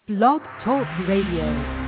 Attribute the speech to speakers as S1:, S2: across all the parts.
S1: Blog Talk Radio.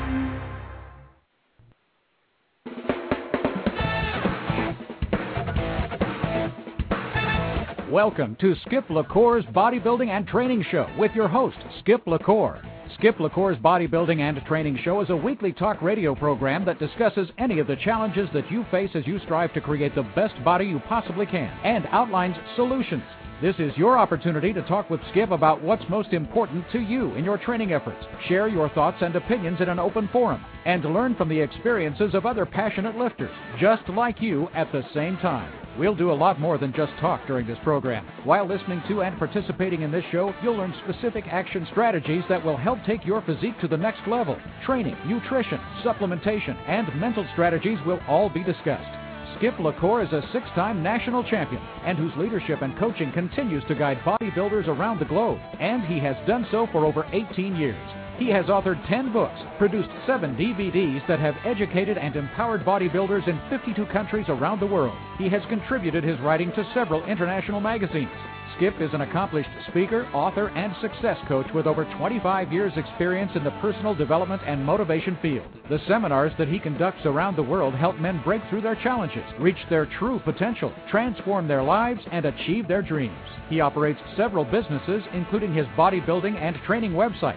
S2: Welcome to Skip LaCour's Bodybuilding and Training Show with your host, Skip LaCour. Skip LaCour's Bodybuilding and Training Show is a weekly talk radio program that discusses any of the challenges that you face as you strive to create the best body you possibly can and outlines solutions. This is your opportunity to talk with Skip about what's most important to you in your training efforts, share your thoughts and opinions in an open forum, and learn from the experiences of other passionate lifters, just like you at the same time. We'll do a lot more than just talk during this program. While listening to and participating in this show, you'll learn specific action strategies that will help take your physique to the next level. Training, nutrition, supplementation, and mental strategies will all be discussed. Skip LaCour is a 6-time national champion and whose leadership and coaching continues to guide bodybuilders around the globe, and he has done so for over 18 years. He has authored 10 books, produced 7 DVDs that have educated and empowered bodybuilders in 52 countries around the world. He has contributed his writing to several international magazines. Skip is an accomplished speaker, author, and success coach with over 25 years' experience in the personal development and motivation field. The seminars that he conducts around the world help men break through their challenges, reach their true potential, transform their lives, and achieve their dreams. He operates several businesses, including his bodybuilding and training website,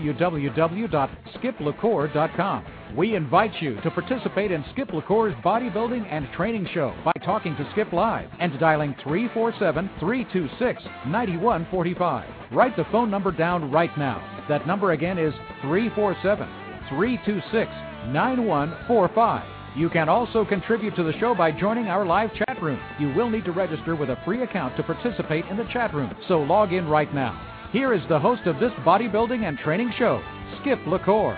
S2: www.skiplacour.com. We invite you to participate in Skip LaCour's Bodybuilding and Training Show by talking to Skip live and dialing 347-326-9145. Write the phone number down right now. That number again is 347-326-9145. You can also contribute to the show by joining our live chat room. You will need to register with a free account to participate in the chat room, so log in right now. Here is the host of this Bodybuilding and Training Show, Skip LaCour.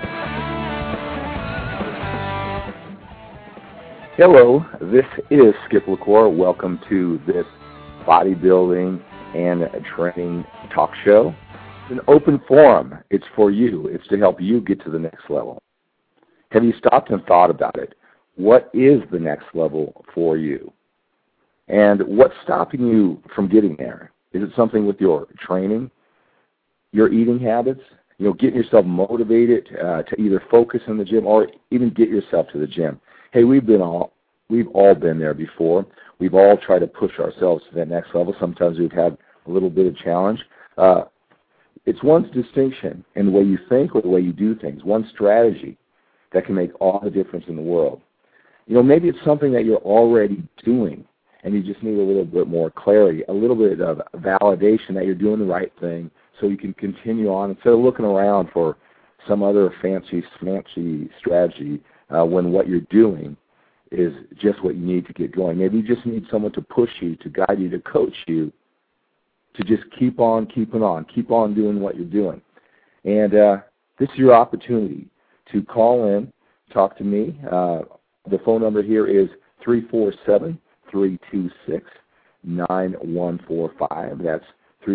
S3: Hello, this is Skip LaCour. Welcome to this bodybuilding and training talk show. It's an open forum. It's for you. It's to help you get to the next level. Have you stopped and thought about it? What is the next level for you? And what's stopping you from getting there? Is it something with your training, your eating habits? You know, getting yourself motivated to either focus in the gym or even get yourself to the gym. Hey, we've all been there before. We've all tried to push ourselves to that next level. Sometimes we've had a little bit of challenge. It's one's distinction in the way you think or the way you do things, one strategy that can make all the difference in the world. You know, maybe it's something that you're already doing and you just need a little bit more clarity, a little bit of validation that you're doing the right thing so you can continue on instead of looking around for some other fancy strategy when what you're doing is just what you need to get going. Maybe you just need someone to push you, to guide you, to coach you, to just keep on keeping on, keep on doing what you're doing. And this is your opportunity to call in, talk to me. The phone number here is 347-326-9145. That's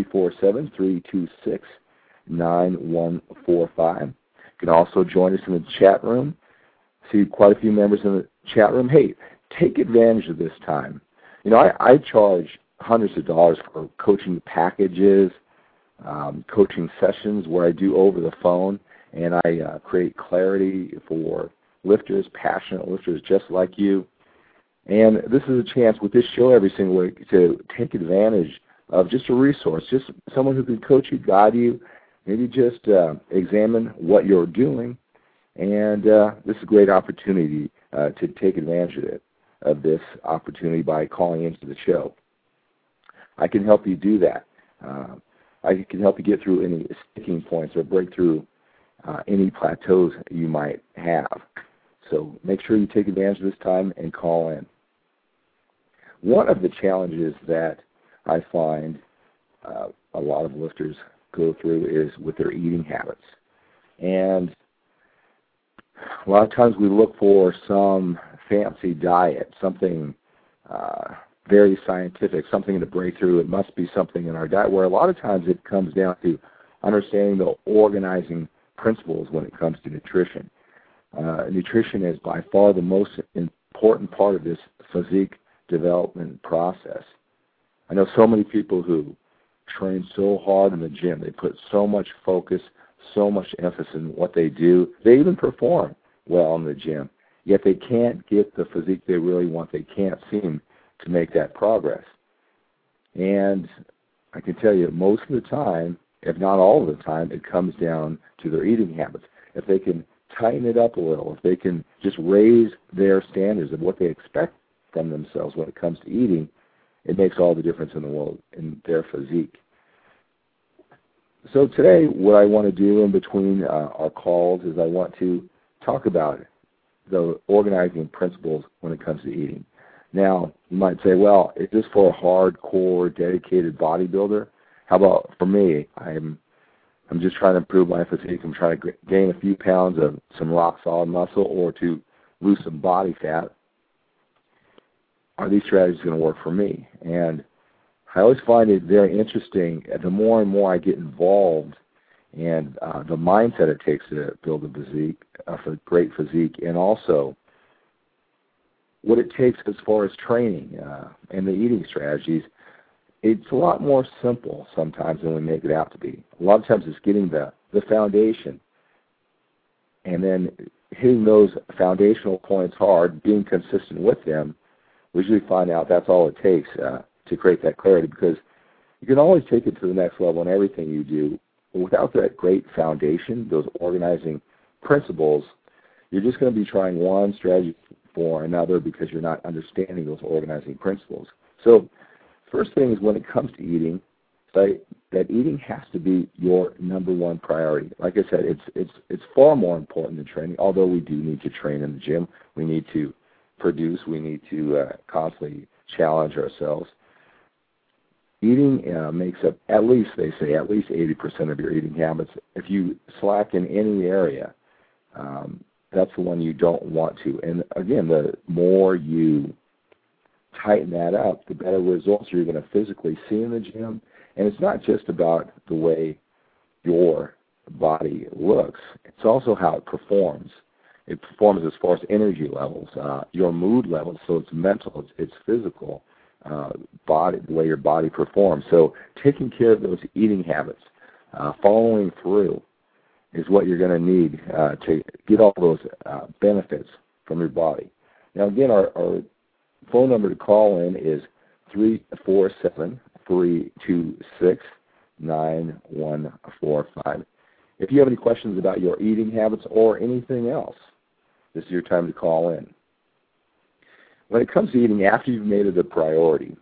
S3: 347-326-9145. You can also join us in the chat room. See quite a few members in the chat room. Hey, take advantage of this time. You know, I charge hundreds of dollars for coaching packages, coaching sessions where I do over the phone, and I create clarity for lifters, passionate lifters just like you. And this is a chance with this show every single week to take advantage of just a resource, just someone who can coach you, guide you, maybe just examine what you're doing. And this is a great opportunity to take advantage of this opportunity by calling into the show. I can help you do that. I can help you get through any sticking points or break through any plateaus you might have. So make sure you take advantage of this time and call in. One of the challenges that I find a lot of lifters go through is with their eating habits. And a lot of times we look for some fancy diet, something very scientific, something to break through. It must be something in our diet, where a lot of times it comes down to understanding the organizing principles when it comes to nutrition. Nutrition is by far the most important part of this physique development process. I know so many people who train so hard in the gym. They put so much focus, so much emphasis in what they do. They even perform well in the gym, yet they can't get the physique they really want. They can't seem to make that progress. And I can tell you most of the time, if not all of the time, it comes down to their eating habits. If they can tighten it up a little, if they can just raise their standards of what they expect from themselves when it comes to eating, it makes all the difference in the world in their physique. So today, what I want to do in between our calls is I want to talk about the organizing principles when it comes to eating. Now, you might say, well, is this for a hardcore, dedicated bodybuilder? How about for me? I'm just trying to improve my physique. I'm trying to gain a few pounds of some rock-solid muscle or to lose some body fat. Are these strategies going to work for me? And I always find it very interesting. The more and more I get involved and the mindset it takes to build a physique, a great physique, and also what it takes as far as training and the eating strategies, it's a lot more simple sometimes than we make it out to be. A lot of times it's getting the foundation and then hitting those foundational points hard, being consistent with them. We usually find out that's all it takes to create that clarity, because you can always take it to the next level in everything you do. But without that great foundation, those organizing principles, you're just going to be trying one strategy for another because you're not understanding those organizing principles. So first thing is, when it comes to eating, that eating has to be your number one priority. Like I said, it's far more important than training, although we do need to train in the gym. We need to produce. We need to constantly challenge ourselves. Eating makes up at least 80% of your eating habits. If you slack in any area, that's the one you don't want to. And again, the more you tighten that up, the better results you're going to physically see in the gym. And it's not just about the way your body looks. It's also how it performs. It performs as far as energy levels, your mood levels, so it's mental, it's physical, body, the way your body performs. So taking care of those eating habits, following through, is what you're going to need to get all those benefits from your body. Now, again, our phone number to call in is 347-326-9145. If you have any questions about your eating habits or anything else, this is your time to call in. When it comes to eating, after you've made it a priority,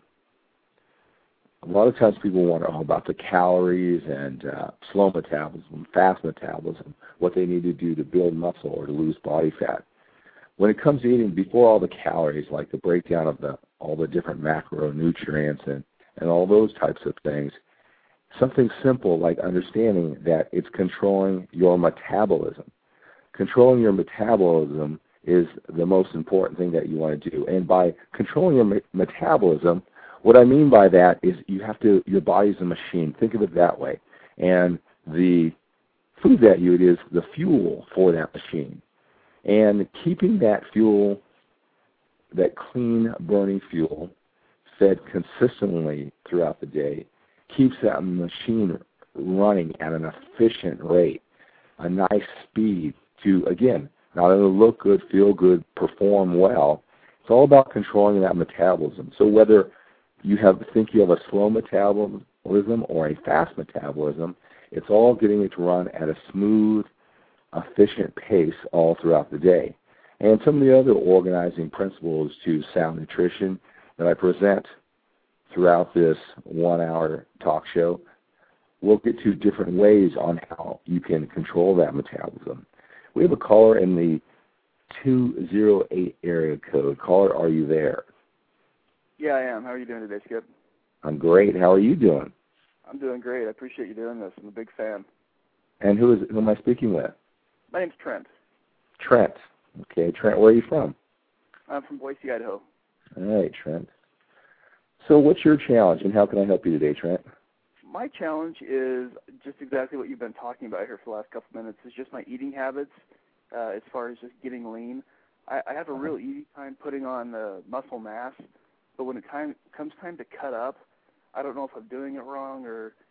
S3: a lot of times people want to know about the calories and slow metabolism, fast metabolism, what they need to do to build muscle or to lose body fat. When it comes to eating, before all the calories, like the breakdown of all the different macronutrients and all those types of things, something simple like understanding that it's controlling your metabolism. Controlling your metabolism is the most important thing that you want to do. And by controlling your metabolism, what I mean by that is your body's a machine. Think of it that way. And the food that you eat is the fuel for that machine. And keeping that fuel, that clean burning fuel, fed consistently throughout the day, keeps that machine running at an efficient rate, a nice speed to, again, not only look good, feel good, perform well. It's all about controlling that metabolism. So whether you think you have a slow metabolism or a fast metabolism, it's all getting it to run at a smooth, efficient pace all throughout the day. And some of the other organizing principles to sound nutrition that I present throughout this 1-hour talk show, we'll get to different ways on how you can control that metabolism. We have a caller in the 208 area code. Caller, are you there?
S1: Yeah, I am. How are you doing today, Skip?
S3: I'm great. How are you doing?
S1: I'm doing great. I appreciate you doing this. I'm a big fan.
S3: And who am I speaking with?
S1: My name's Trent.
S3: Trent. Okay, Trent, where are you from?
S1: I'm from Boise, Idaho.
S3: All right, Trent. So what's your challenge, and how can I help you today, Trent?
S1: My challenge is just exactly what you've been talking about here for the last couple minutes. It's just my eating habits as far as just getting lean. I have a real easy time putting on the muscle mass, but when it comes time to cut up, I don't know if I'm doing it wrong or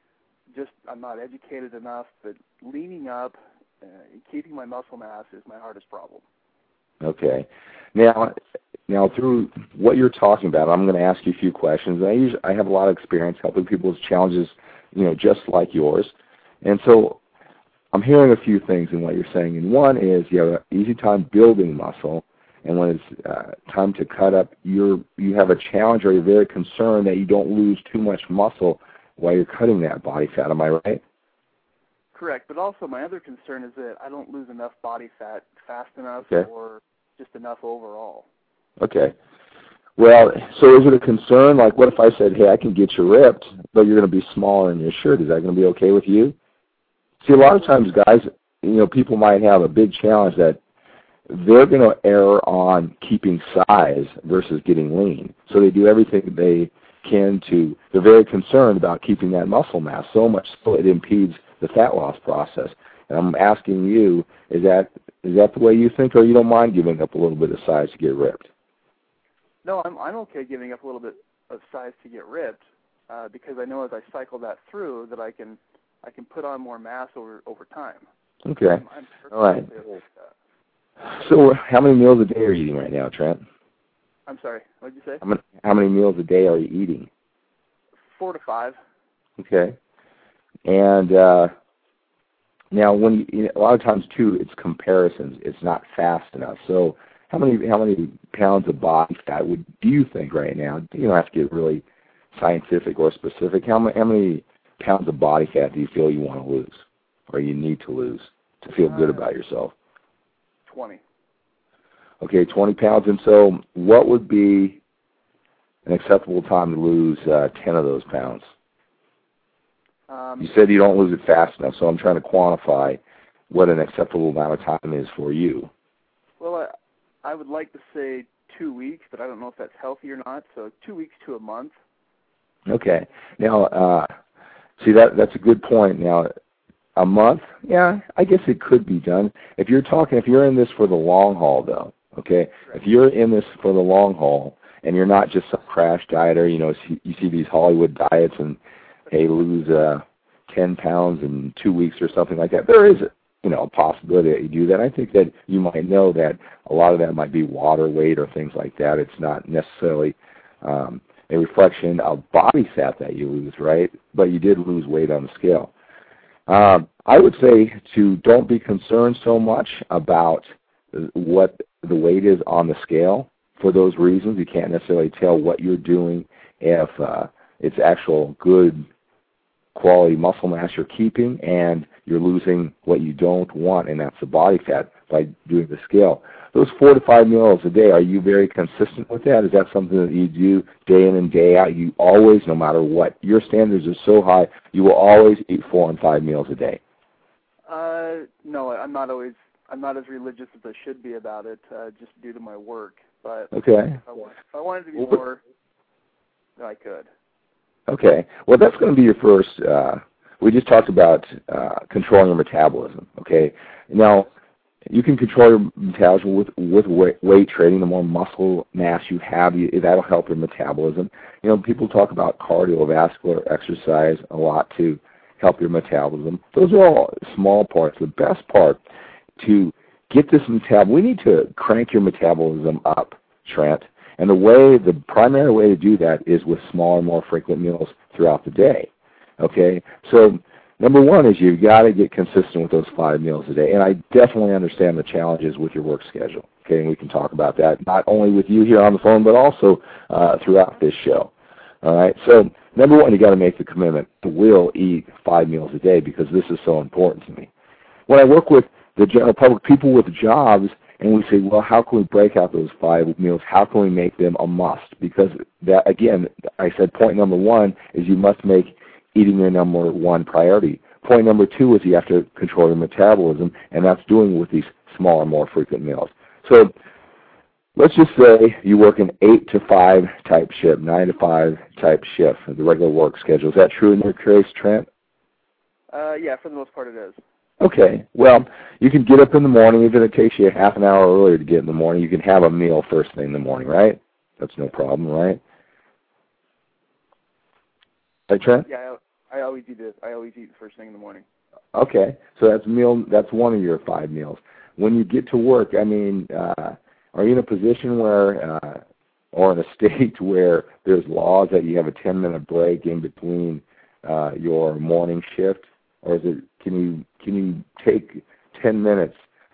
S1: just I'm not educated enough. But leaning up, keeping my muscle mass is my hardest problem.
S3: Okay. Now through what you're talking about, I'm going to ask you a few questions. I have a lot of experience helping people with challenges, just like yours. And so I'm hearing a few things in what you're saying. And one is you have an easy time building muscle, and when it's time to cut up, you have a challenge, or you're very concerned that you don't lose too much muscle while you're cutting that body fat. Am I right?
S1: Correct. But also my other concern is that I don't lose enough body fat fast enough,
S3: okay,
S1: or just enough overall.
S3: Okay. Well, so is it a concern? Like, what if I said, hey, I can get you ripped, but you're going to be smaller in your shirt? Is that going to be okay with you? See, a lot of times, guys, people might have a big challenge that they're going to err on keeping size versus getting lean. So they do everything they can they're very concerned about keeping that muscle mass, so much so it impedes the fat loss process. And I'm asking you, is that the way you think, or you don't mind giving up a little bit of size to get ripped?
S1: No, I'm okay giving up a little bit of size to get ripped, because I know as I cycle that through that I can put on more mass over time.
S3: Okay.
S1: I'm
S3: all right. So how many meals a day are you eating right now, Trent?
S1: I'm sorry, what did you say?
S3: How many meals a day are you eating?
S1: 4 to 5.
S3: Okay. And now, when a lot of times too, it's comparisons. It's not fast enough. So how many pounds of body fat do you think right now? You don't have to get really scientific or specific. How many pounds of body fat do you feel you want to lose, or you need to lose to feel good about yourself?
S1: 20.
S3: Okay, 20 pounds. And so what would be an acceptable time to lose 10 of those pounds? You said you don't lose it fast enough, so I'm trying to quantify what an acceptable amount of time is for you.
S1: Well, I would like to say 2 weeks, but I don't know if that's healthy or not, so 2 weeks to a month.
S3: Okay. Now, see, that's a good point. Now, a month, yeah, I guess it could be done. If you're in this for the long haul, though, okay? Right. If you're in this for the long haul, and you're not just some crash dieter, you see these Hollywood diets and, hey, lose 10 pounds in 2 weeks or something like that. There is, a possibility that you do that. I think that you might know that a lot of that might be water weight or things like that. It's not necessarily a reflection of body fat that you lose, right? But you did lose weight on the scale. I would say don't be concerned so much about what the weight is on the scale. For those reasons, you can't necessarily tell what you're doing if it's actual good quality muscle mass you're keeping and you're losing what you don't want, and that's the body fat, by doing the scale. Those 4 to 5 meals a day, are you very consistent with that? Is that something that you do day in and day out? You always, no matter what, your standards are so high, you will always eat 4 and 5 meals a day?
S1: No, I'm not as religious as I should be about it, just due to my work. But
S3: okay.
S1: If I wanted to be more, I could.
S3: Okay. Well, that's going to be your first. We just talked about controlling your metabolism. Okay. Now, you can control your metabolism with weight training. The more muscle mass you have, that'll help your metabolism. People talk about cardiovascular exercise a lot to help your metabolism. Those are all small parts. The best part to get this metabolism, we need to crank your metabolism up, Trent. And the primary way to do that is with smaller, more frequent meals throughout the day. Okay? So number one is you've got to get consistent with those 5 meals a day. And I definitely understand the challenges with your work schedule. Okay? And we can talk about that, not only with you here on the phone, but also throughout this show. All right? So number one, you got to make the commitment to will eat 5 meals a day, because this is so important to me. When I work with the general public, people with jobs, and we say, well, how can we break out those 5 meals? How can we make them a must? Because that, again, I said point number one is you must make eating your number one priority. Point number two is you have to control your metabolism, and that's doing with these smaller, more frequent meals. So let's just say you work an 8 to 5 type shift, 9 to 5 type shift, the regular work schedule. Is that true in your case, Trent?
S1: Yeah, for the most part it is.
S3: Okay. Well, you can get up in the morning. Even if it takes you half an hour earlier to get in the morning, you can have a meal first thing in the morning, right? That's no problem, right? Right, Trent?
S1: Yeah, I always eat this. I always eat first thing in the morning.
S3: Okay, so that's one of your 5 meals. When you get to work, I mean, are you in a position where, or in a state where there's laws that you have a 10-minute break in between your morning shift, or is it can you take 10 minutes,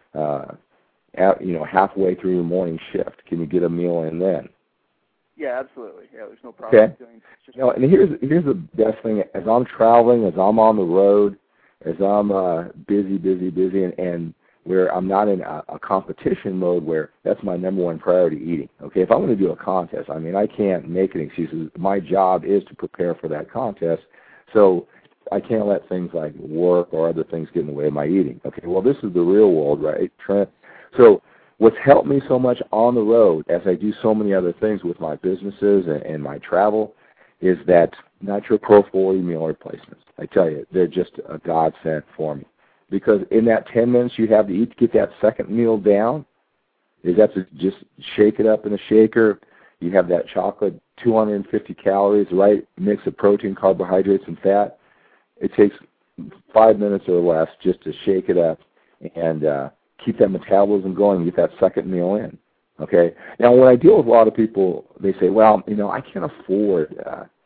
S3: halfway through your morning shift? Can you get a meal in then?
S1: Yeah, absolutely. Yeah, there's no problem.
S3: Okay. And here's the best thing: as I'm traveling, as I'm on the road, as I'm busy, and where I'm not in a competition mode where that's my number one priority, eating. Okay, if I'm going to do a contest, I mean, I can't make any excuses. My job is to prepare for that contest, so I can't let things like work or other things get in the way of my eating. Okay, well, this is the real world, right, Trent? So what's helped me so much on the road, as I do so many other things with my businesses and my travel, is that Nitro Pro 40 meal replacements. I tell you, they're just a godsend for me. Because in that 10 minutes you have to eat to get that second meal down, is that to just shake it up in a shaker. You have that chocolate, 250 calories, right mix of protein, carbohydrates, and fat. It takes 5 minutes or less just to shake it up and keep that metabolism going and get that second meal in. Okay. Now, when I deal with a lot of people, they say, well, I can't afford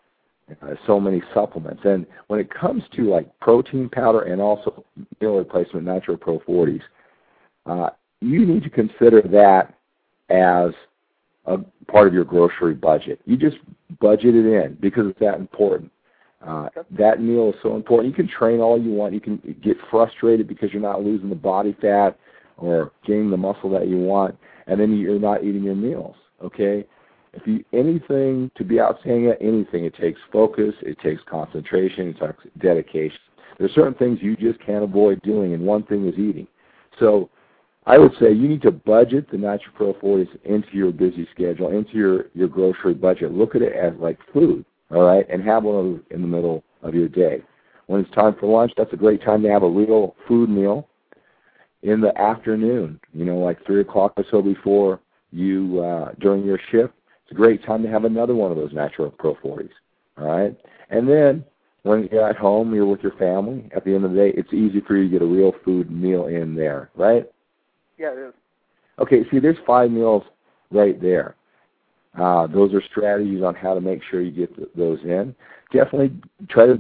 S3: so many supplements. And when it comes to like protein powder and also meal replacement Nitro Pro 40s, you need to consider that as a part of your grocery budget. You just budget it in because it's that important. That meal is so important. You can train all you want. You can get frustrated because you're not losing the body fat or gaining the muscle that you want, and then you're not eating your meals, okay? Anything to be outstanding at anything, it takes focus, it takes concentration, it takes dedication. There's certain things you just can't avoid doing, and one thing is eating. So I would say you need to budget the Nitro Pro 40s into your busy schedule, into your grocery budget. Look at it as like food, all right, and have one of those in the middle of your day. When it's time for lunch, that's a great time to have a real food meal. In the afternoon, like 3 o'clock or so before you, during your shift, it's a great time to have another one of those Nitro Pro 40s, all right? And then when you're at home, you're with your family, at the end of the day, it's easy for you to get a real food meal in there, right?
S1: Yeah, it is.
S3: Okay, see, there's 5 meals right there. Those are strategies on how to make sure you get those in. Definitely try to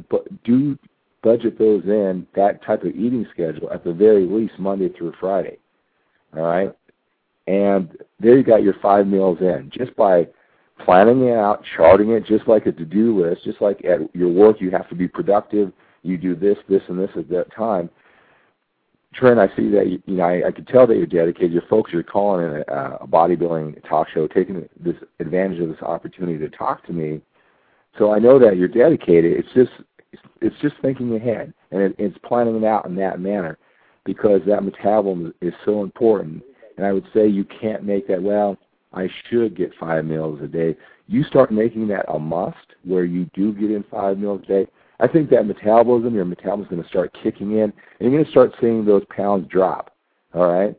S3: budget those in, that type of eating schedule, at the very least Monday through Friday, all right? And there you got your 5 meals in. Just by planning it out, charting it, just like a to-do list, just like at your work you have to be productive, you do this, and this at that time. Trent, I see that, I could tell that you're dedicated, you're focused, you're calling in a bodybuilding talk show, taking this advantage of this opportunity to talk to me. So I know that you're dedicated. It's just thinking ahead, and it's planning it out in that manner, because that metabolism is so important. And I would say you can't make that, well, I should get 5 meals a day. You start making that a must, where you do get in 5 meals a day. I think that your metabolism is going to start kicking in, and you're going to start seeing those pounds drop. All right?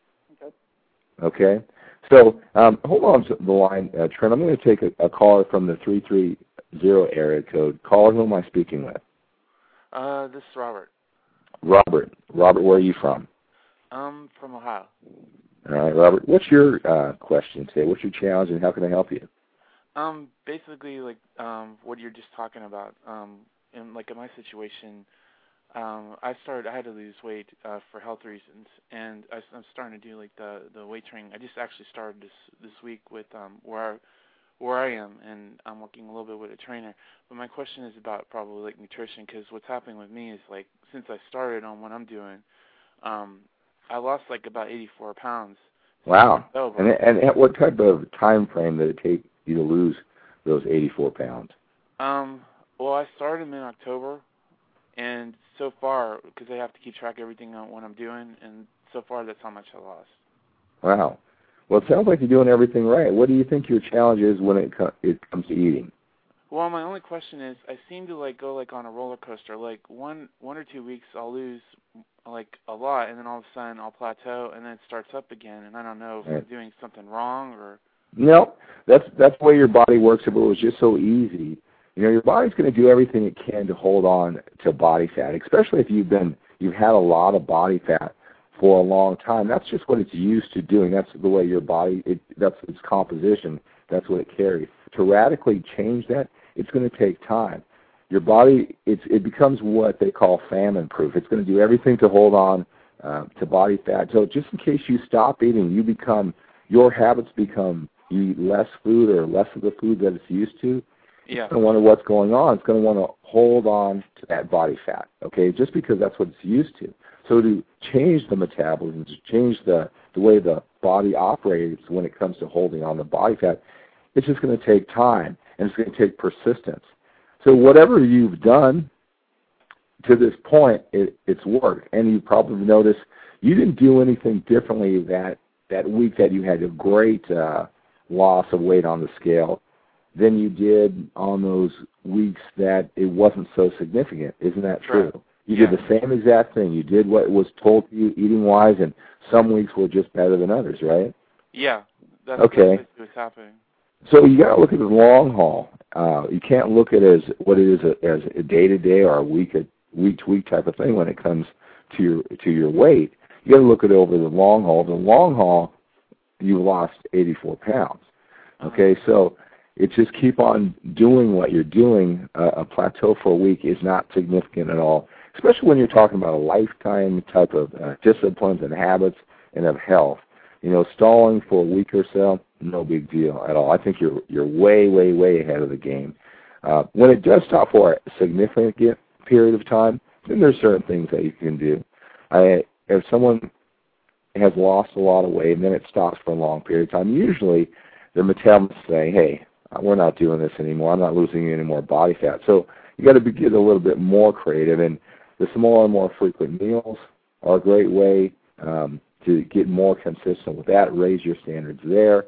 S3: Okay? So hold on to the line, Trent. I'm going to take a caller from the 330 area code. Caller, who am I speaking with?
S4: This is Robert.
S3: Robert, where are you from?
S4: From Ohio.
S3: All right, Robert. What's your question today? What's your challenge, and how can I help you?
S4: Basically, like what you're just talking about. In my situation, I had to lose weight for health reasons, and I'm starting to do like the weight training. I just actually started this week with where I am, and I'm working a little bit with a trainer. But my question is about probably like nutrition, because what's happening with me is like since I started on what I'm doing, I lost like about 84 pounds.
S3: Wow. And what type of time frame did it take you to lose those 84 pounds?
S4: Well, I started in October, and so far, because I have to keep track of everything on what I'm doing, and so far that's how much I lost.
S3: Wow. Well, it sounds like you're doing everything right. What do you think your challenge is when it comes to eating?
S4: Well, my only question is, I seem to go on a roller coaster. Like one or 2 weeks, I'll lose like a lot, and then all of a sudden I'll plateau, and then it starts up again. And I don't know if I'm doing something wrong or.
S3: No, that's the way your body works. If it was just so easy your body's going to do everything it can to hold on to body fat, especially if you've had a lot of body fat for a long time. That's just what it's used to doing. That's the way your body, that's its composition. That's what it carries. To radically change that, it's going to take time. Your body, it becomes what they call famine-proof. It's going to do everything to hold on to body fat. So just in case you stop eating, your habits become, you eat less food or less of the food that it's used to.
S4: Yeah.
S3: It's going to wonder what's going on. It's going to want to hold on to that body fat, okay, just because that's what it's used to. So to change the metabolism, to change the way the body operates when it comes to holding on to body fat, it's just going to take time, and it's going to take persistence. So whatever you've done to this point, it's worked. And you probably noticed you didn't do anything differently that week that you had a great loss of weight on the scale than you did on those weeks that it wasn't so significant. Isn't that true?
S4: Right.
S3: You did the same exact thing. You did what was told to you eating-wise, and some weeks were just better than others, right?
S4: Yeah. That's
S3: okay.
S4: what's happening.
S3: So you got to look at the long haul. You can't look at it as what it is as a day-to-day or a week-to-week type of thing when it comes to your weight. You got to look at it over the long haul. The long haul, you lost 84 pounds. Okay, so it's just keep on doing what you're doing. A plateau for a week is not significant at all, especially when you're talking about a lifetime type of disciplines and habits and of health. Stalling for a week or so, no big deal at all. I think you're way, way, way ahead of the game. When it does stop for a significant period of time, then there's certain things that you can do. If someone has lost a lot of weight and then it stops for a long period of time, usually their metabolism say, hey, we're not doing this anymore. I'm not losing any more body fat. So you got to get a little bit more creative, and the smaller, more frequent meals are a great way to get more consistent with that, raise your standards there.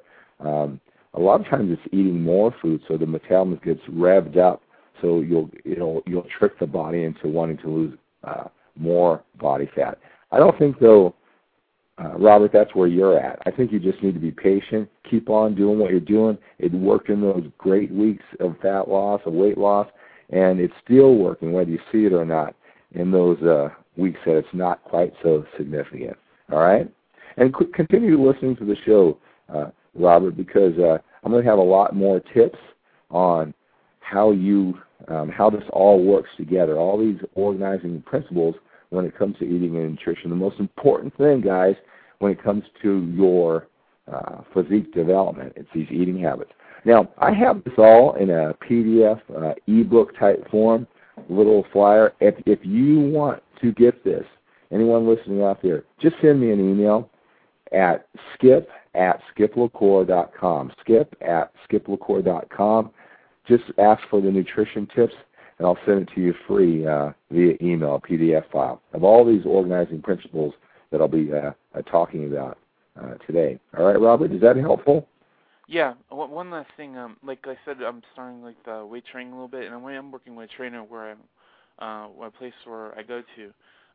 S3: A lot of times it's eating more food, so the metabolism gets revved up, so you'll trick the body into wanting to lose more body fat. I don't think, though, Robert, that's where you're at. I think you just need to be patient, keep on doing what you're doing. It worked in those great weeks of fat loss, of weight loss, and it's still working, whether you see it or not, in those weeks that it's not quite so significant. All right? And continue listening to the show, Robert, because I'm going to have a lot more tips on how this all works together, all these organizing principles when it comes to eating and nutrition. The most important thing, guys, when it comes to your physique development, it's these eating habits. Now, I have this all in a PDF, ebook type form, little flyer. If you want to get this, anyone listening out there, just send me an email at skip@skiplacour.com, skip@skiplacour.com. Just ask for the nutrition tips, and I'll send it to you free via email, PDF file, of all these organizing principles that I'll be talking about today. All right, Robert, is that helpful?
S4: Yeah. One last thing. Like I said, I'm starting the weight training a little bit, and I'm working with a trainer where a place where I go to.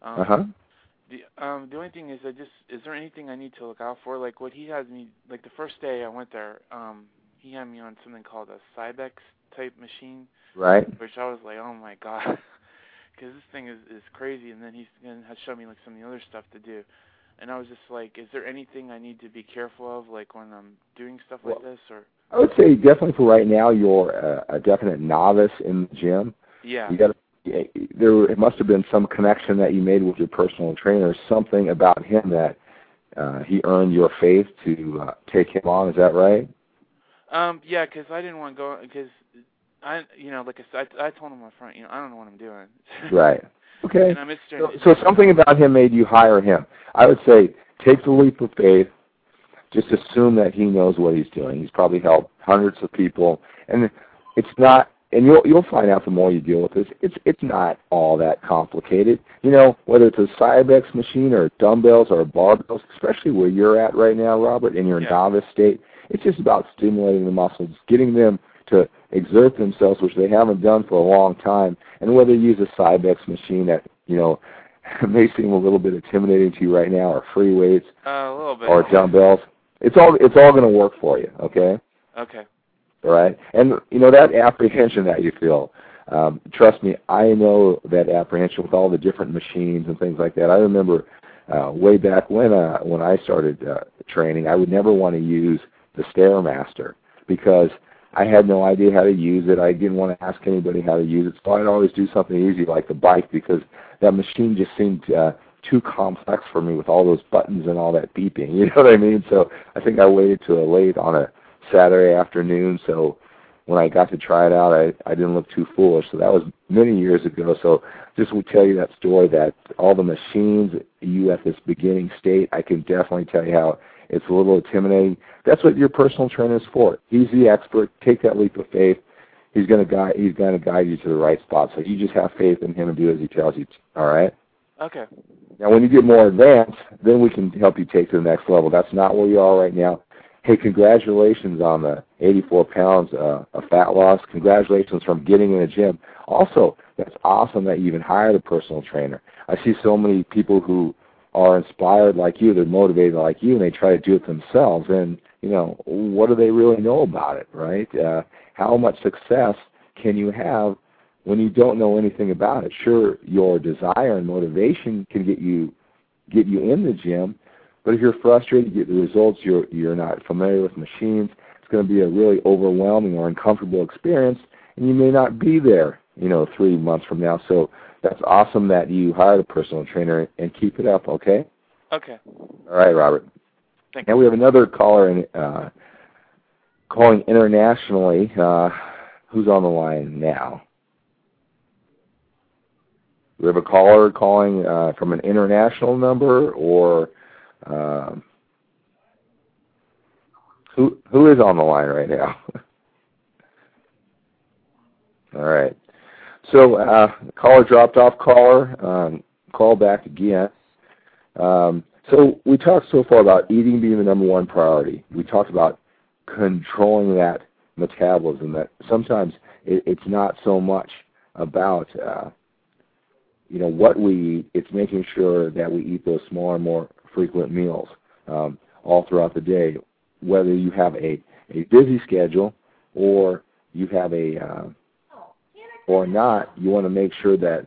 S4: The only thing is, is there anything I need to look out for? Like what he has me, like the first day I went there, he had me on something called a Cybex type machine.
S3: Right.
S4: Which I was like, oh my god, because this thing is crazy. And then he's going to show me like some of the other stuff to do, and I was just like, is there anything I need to be careful of, like when I'm doing stuff like this? Or
S3: I would say definitely for right now, you're a definite novice in the gym.
S4: Yeah.
S3: There must have been some connection that you made with your personal trainer, something about him that he earned your faith to take him on. Is that right?
S4: Yeah, because I didn't want to go, because like I said, I told him up front, I don't know what I'm doing.
S3: Right. Okay.
S4: And I'm
S3: so something about him made you hire him. I would say take the leap of faith. Just assume that he knows what he's doing. He's probably helped hundreds of people, and it's not. And you'll find out the more you deal with this. It's not all that complicated. Whether it's a Cybex machine or dumbbells or barbells, especially where you're at right now, Robert, in your novice state, it's just about stimulating the muscles, getting them to exert themselves, which they haven't done for a long time. And whether you use a Cybex machine that may seem a little bit intimidating to you right now, or free weights,
S4: a little bit,
S3: or dumbbells, it's all going to work for you. Okay.
S4: Okay.
S3: all right? And, that apprehension that you feel, trust me, I know that apprehension with all the different machines and things like that. I remember way back when I started training, I would never want to use the Stairmaster because I had no idea how to use it. I didn't want to ask anybody how to use it, so I'd always do something easy like the bike because that machine just seemed too complex for me with all those buttons and all that beeping. You know what I mean? So I think I waited till late on a Saturday afternoon, so when I got to try it out, I didn't look too foolish. So that was many years ago. So just would tell you that story that all the machines, you at this beginning state, I can definitely tell you how it's a little intimidating. That's what your personal trainer is for. He's the expert. Take that leap of faith. He's going to guide you to the right spot. So you just have faith in him and do as he tells you. All right?
S4: Okay.
S3: Now, when you get more advanced, then we can help you take to the next level. That's not where you are right now. Hey, congratulations on the 84 pounds of fat loss. Congratulations from getting in a gym. Also, that's awesome that you even hired a personal trainer. I see so many people who are inspired like you, they're motivated like you, and they try to do it themselves. And, what do they really know about it, right? How much success can you have when you don't know anything about it? Sure, your desire and motivation can get you in the gym, but if you're frustrated, you get the results, you're not familiar with machines, it's going to be a really overwhelming or uncomfortable experience, and you may not be there, 3 months from now. So that's awesome that you hired a personal trainer, and keep it up, okay?
S4: Okay.
S3: All right, Robert.
S4: Thank
S3: you. And we have another caller calling internationally. Who's on the line now? We have a caller calling from an international number, or who is on the line right now? All right. So caller dropped off. Call back again. So we talked so far about eating being the number one priority. We talked about controlling that metabolism, that sometimes it's not so much about what we eat. It's making sure that we eat those smaller, more frequent meals all throughout the day, whether you have a busy schedule or you have or not. You want to make sure that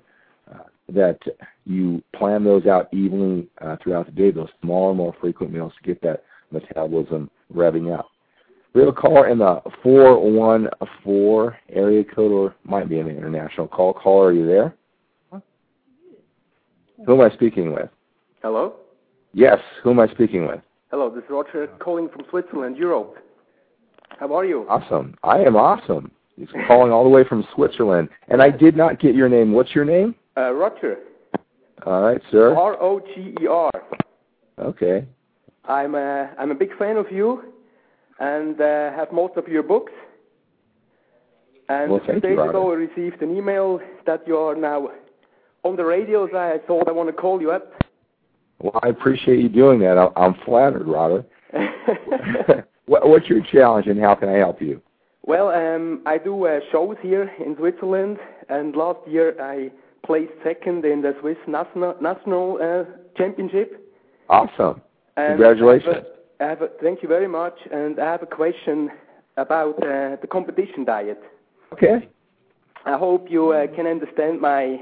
S3: you plan those out evenly throughout the day, those smaller, more frequent meals to get that metabolism revving up. We have a caller in the 414 area code, or might be an international call. Caller, are you there? Who am I speaking with?
S5: Hello?
S3: Yes, who am I speaking with?
S5: Hello, this is Roger calling from Switzerland, Europe. How are you?
S3: Awesome. I am awesome. He's calling all the way from Switzerland. And I did not get your name. What's your name?
S5: Roger.
S3: All right, sir.
S5: Roger.
S3: Okay.
S5: I'm a big fan of you and have most of your books. And
S3: well,
S5: a few days ago I received an email that you are now on the radio, so I thought I want to call you up.
S3: Well, I appreciate you doing that. I'm flattered, Robert. What's your challenge and how can I help you?
S5: Well, I do shows here in Switzerland, and last year I placed second in the Swiss National Championship.
S3: Awesome. Congratulations.
S5: Thank you very much, and I have a question about the competition diet.
S3: Okay.
S5: I hope you can understand my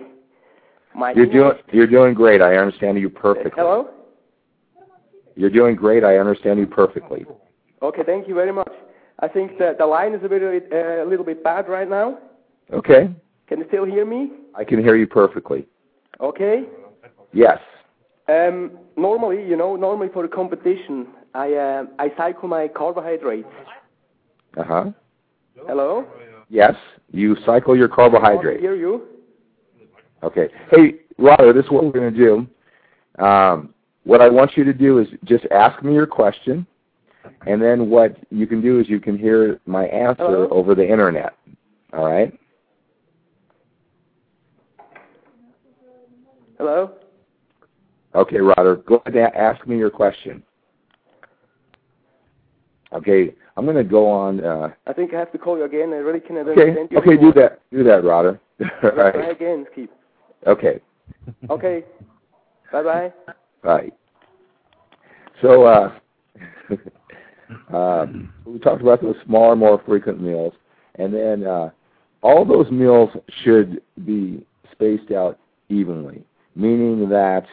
S3: You're doing great. I understand you perfectly.
S5: Hello?
S3: You're doing great. I understand you perfectly.
S5: Okay, thank you very much. I think that the line is a little bit bad right now.
S3: Okay.
S5: Can you still hear me?
S3: I can hear you perfectly.
S5: Okay.
S3: Yes.
S5: Normally for the competition, I cycle my carbohydrates.
S3: Uh-huh.
S5: Hello?
S3: Yes, you cycle your carbohydrates.
S5: I hear you.
S3: Okay. Hey, Robert, this is what we're going to do. What I want you to do is just ask me your question, and then what you can do is you can hear my answer over the Internet. All right?
S5: Hello?
S3: Okay, Robert, go ahead and ask me your question. Okay, I'm going to go on.
S5: I think I have to call you again. I really cannot understand you.
S3: Okay, do that, Robert. Right.
S5: Try again, Skip.
S3: Okay.
S5: Okay. Bye-bye.
S3: Bye. So, We talked about those smaller, more frequent meals. And then all those meals should be spaced out evenly, meaning that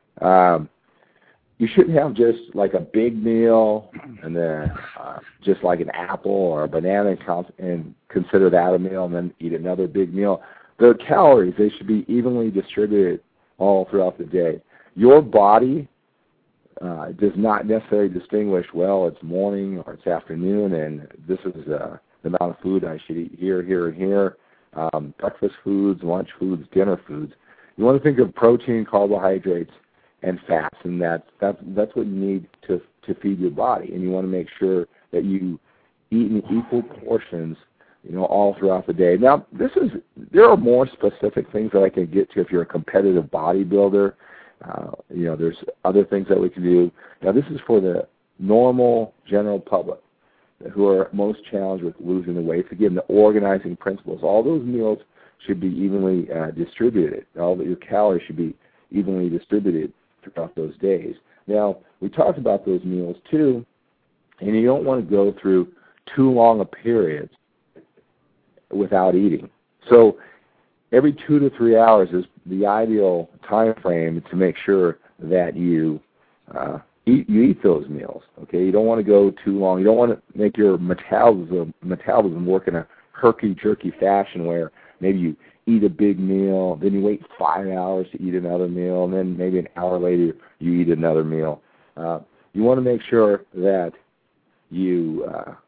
S3: you shouldn't have just like a big meal and then just like an apple or a banana and consider that a meal and then eat another big meal. The calories, they should be evenly distributed all throughout the day. Your body does not necessarily distinguish, well, it's morning or it's afternoon, and this is the amount of food I should eat here, here, and here. Breakfast foods, lunch foods, dinner foods. You want to think of protein, carbohydrates, and fats, and that's what you need to feed your body. And you want to make sure that you eat in equal portions, all throughout the day. Now, there are more specific things that I can get to if you're a competitive bodybuilder. There's other things that we can do. Now, this is for the normal general public who are most challenged with losing the weight. Again, the organizing principles. All those meals should be evenly distributed. All your calories should be evenly distributed throughout those days. Now, we talked about those meals too, and you don't want to go through too long a period without eating. So every 2 to 3 hours is the ideal time frame to make sure that you eat those meals. Okay, you don't want to go too long. You don't want to make your metabolism work in a herky-jerky fashion where maybe you eat a big meal, then you wait 5 hours to eat another meal, and then maybe an hour later you eat another meal. You want to make sure that you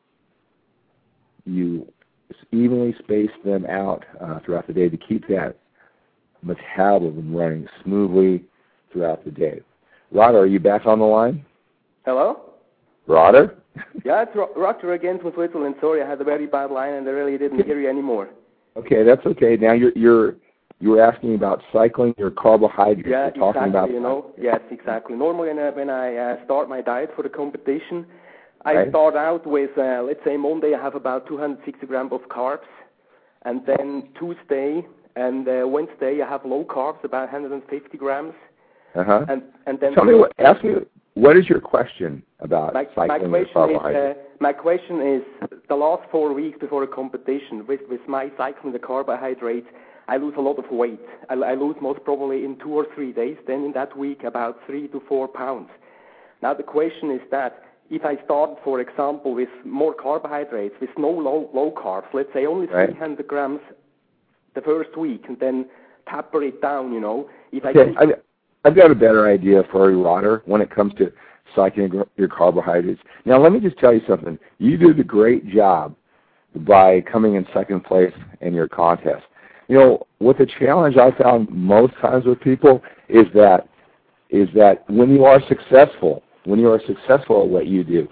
S3: evenly space them out throughout the day to keep that metabolism running smoothly throughout the day. Roder, are you back on the line?
S5: Hello?
S3: Roder?
S5: Yeah, it's Roger again from Switzerland. Sorry, I had a very bad line and I really didn't hear you anymore.
S3: Okay, that's okay. Now you were asking about cycling your carbohydrates.
S5: Yeah,
S3: talking
S5: exactly.
S3: about
S5: Yes, exactly. Normally, when I start my diet for the competition, I
S3: right.
S5: start out with, let's say Monday I have about 260 grams of carbs, and then Tuesday and Wednesday I have low carbs, about 150 grams.
S3: Uh-huh.
S5: And then
S3: ask me, what is your question about cycling your carbohydrates?
S5: My question is, the last 4 weeks before a competition, with my cycling the carbohydrates, I lose a lot of weight. I lose most probably in 2 or 3 days, then in that week about 3 to 4 pounds. Now the question is that, if I start, for example, with more carbohydrates, with no low carbs, let's say only 300 grams the first week, and then taper it down,
S3: I've got a better idea for you, Roder, when it comes to cycling your carbohydrates. Now, let me just tell you something. You did a great job by coming in second place in your contest. What the challenge I found most times with people is that when you are successful at what you do,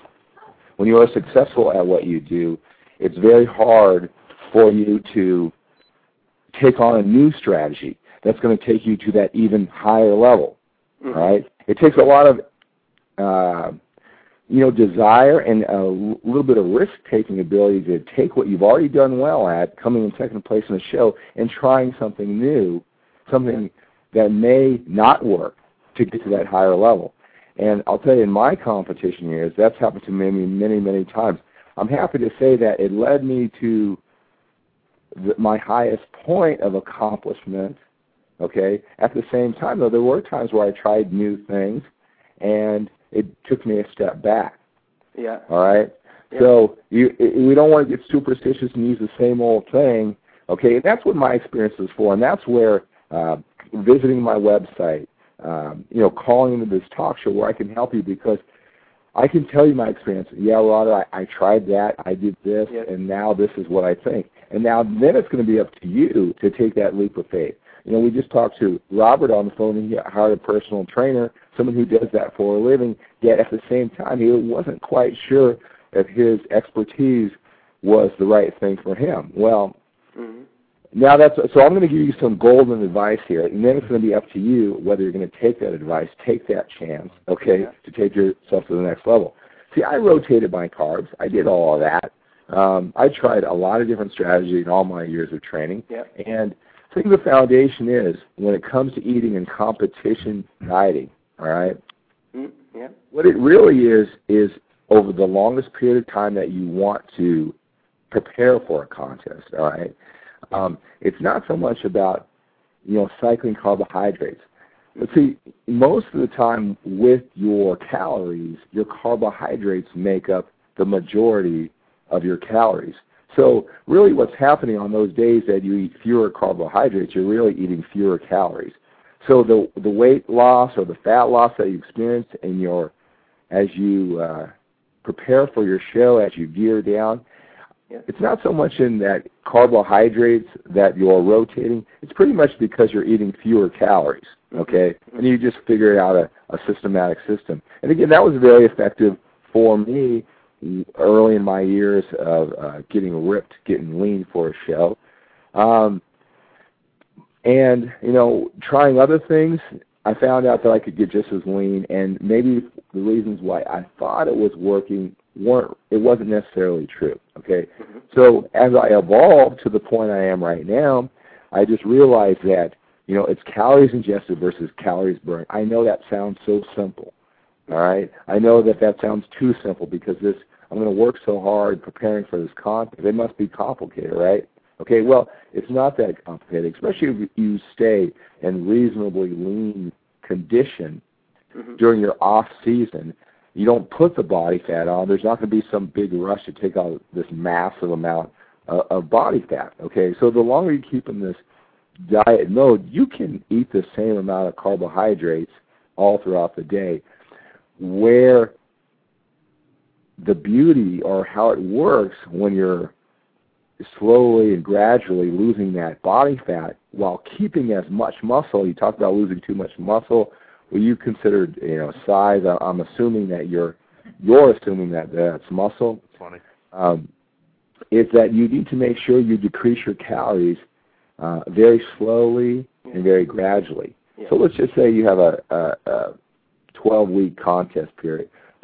S3: it's very hard for you to take on a new strategy that's going to take you to that even higher level, all right? It takes a lot of, desire and a little bit of risk-taking ability to take what you've already done well at, coming in second place in the show, and trying something new, something that may not work to get to that higher level. And I'll tell you, in my competition years, that's happened to me many, many times. I'm happy to say that it led me to my highest point of accomplishment. Okay. At the same time, though, there were times where I tried new things, and it took me a step back.
S5: Yeah.
S3: All right. Yeah. So we don't want to get superstitious and use the same old thing. Okay. And that's what my experience is for, and that's where visiting my website, calling into this talk show where I can help you, because I can tell you my experience. Yeah, Roder, I tried that, I did this, and now this is what I think. And now then it's going to be up to you to take that leap of faith. We just talked to Robert on the phone, and he hired a personal trainer, someone who does that for a living, yet at the same time he wasn't quite sure if his expertise was the right thing for him. Well, now so I'm going to give you some golden advice here, and then it's going to be up to you whether you're going to take that advice, take that chance, okay, to take yourself to the next level. See, I rotated my carbs. I did all of that. I tried a lot of different strategies in all my years of training, and I think the foundation is, when it comes to eating and competition dieting, all right, what it really is over the longest period of time that you want to prepare for a contest, all right? It's not so much about, cycling carbohydrates. But see, most of the time with your calories, your carbohydrates make up the majority of your calories. So really what's happening on those days that you eat fewer carbohydrates, you're really eating fewer calories. So the weight loss or the fat loss that you experience as you prepare for your show, as you gear down, it's not so much in that carbohydrates that you're rotating. It's pretty much because you're eating fewer calories, okay? And you just figure out a systematic system. And again, that was very effective for me early in my years of getting ripped, getting lean for a show. And, trying other things, I found out that I could get just as lean, and maybe the reasons why I thought it was working wasn't necessarily true, okay? So as I evolved to the point I am right now, I just realized that, it's calories ingested versus calories burned. I know that sounds so simple, all right? I know that sounds too simple because I'm going to work so hard preparing for this contest. It must be complicated, right? Okay, well, it's not that complicated, especially if you stay in reasonably lean condition during your off-season. You don't put the body fat on. There's not going to be some big rush to take out this massive amount of body fat, okay? So the longer you keep in this diet mode, you can eat the same amount of carbohydrates all throughout the day. Where the beauty or how it works when you're slowly and gradually losing that body fat while keeping as much muscle. You talked about losing too much muscle. Well, you considered, size. I'm assuming that you're assuming that that's muscle.
S6: Funny.
S3: Is that you need to make sure you decrease your calories very slowly and very gradually. Yeah. So let's just say you have a 12-week contest period.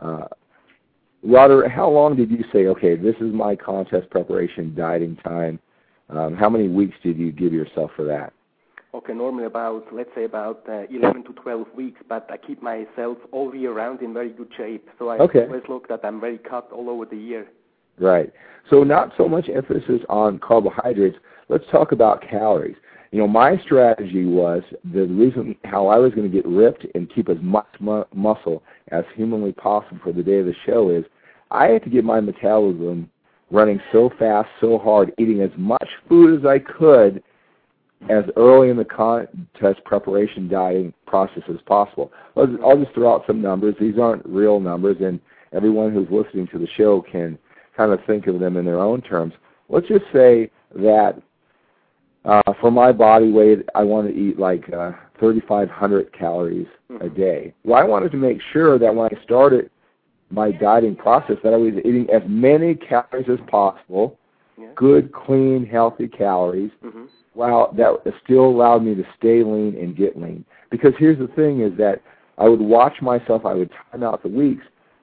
S3: Roder, how long did you say, okay, this is my contest preparation dieting time? How many weeks did you give yourself for that?
S5: Okay, normally let's say about 11 to 12 weeks, but I keep myself all year round in very good shape. So I always look that I'm very cut all over the year.
S3: Right. So not so much emphasis on carbohydrates. Let's talk about calories. My strategy was the reason how I was going to get ripped and keep as much muscle as humanly possible for the day of the show is I had to get my metabolism running so fast, so hard, eating as much food as I could as early in the contest preparation dieting process as possible. I'll just throw out some numbers. These aren't real numbers, and everyone who's listening to the show can kind of think of them in their own terms. Let's just say that for my body weight, I want to eat like 3,500 calories a day. Well, I wanted to make sure that when I started my dieting process that I was eating as many calories as possible, good, clean, healthy calories, while that still allowed me to stay lean and get lean. Because here's the thing is that I would watch myself, I would time out the weeks,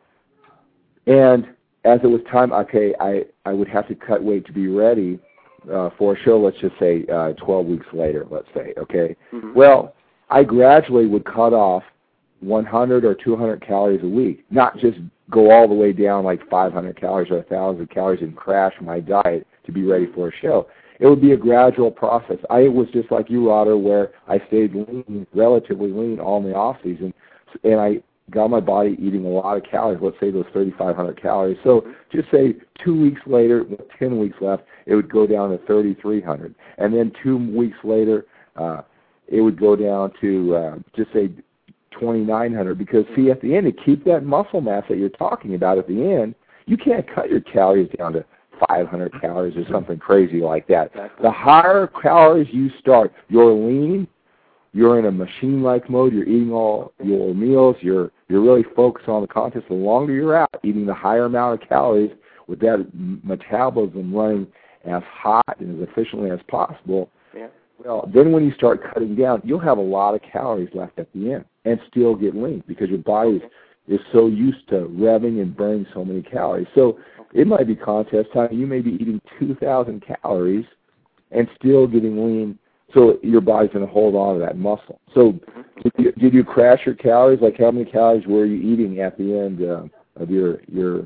S3: and as it was time, okay, I would have to cut weight to be ready for a show, let's just say 12 weeks later, let's say, okay? Well, I gradually would cut off 100 or 200 calories a week, not just go all the way down like 500 calories or 1,000 calories and crash my diet to be ready for a show. It would be a gradual process. I was just like you, Roder, where I stayed lean, relatively lean all in the off-season, and I got my body eating a lot of calories, let's say those 3,500 calories. So just say 2 weeks later, with 10 weeks left, it would go down to 3,300. And then 2 weeks later, it would go down to just say 2,900. Because, see, at the end, to keep that muscle mass that you're talking about at the end, you can't cut your calories down to 500 calories or something crazy like that. The higher calories you start, you're lean, you're in a machine-like mode, you're eating all your meals, you're really focused on the contest. The longer you're out, eating the higher amount of calories with that metabolism running as hot and as efficiently as possible, well, then when you start cutting down, you'll have a lot of calories left at the end and still get lean because your body is so used to revving and burning so many calories. So it might be contest time. You may be eating 2,000 calories and still getting lean, so your body's going to hold on to that muscle. So did you crash your calories? Like how many calories were you eating at the end of your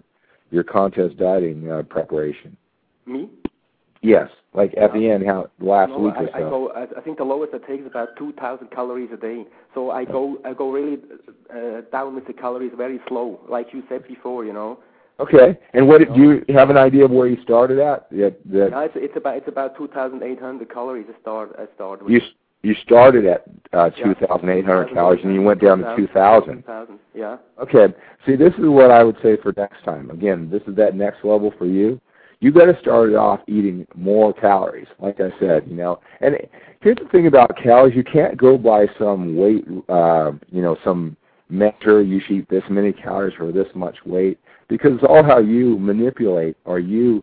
S3: your contest dieting preparation?
S5: Me?
S3: Yes, like at the end, last week or so.
S5: I think the lowest I take is about 2,000 calories a day. So I go really down with the calories very slow, like you said before, you know.
S3: Okay, and what do you have an idea of where you started at?
S5: Yeah, it's about 2,800 calories. I started with.
S3: You started at 2,800 calories, and you went down to 2,000.
S5: Yeah.
S3: Okay. See, this is what I would say for next time. Again, this is that next level for you. You got to start it off eating more calories, like I said, you know. And here's the thing about calories: you can't go by some weight, some measure. You should eat this many calories for this much weight, because it's all how you manipulate or you